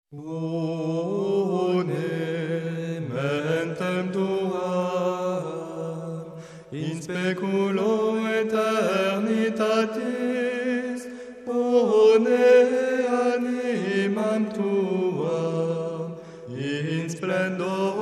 Bone mentem tuam, in speculo eternitatis, bone animam tuam, in splendor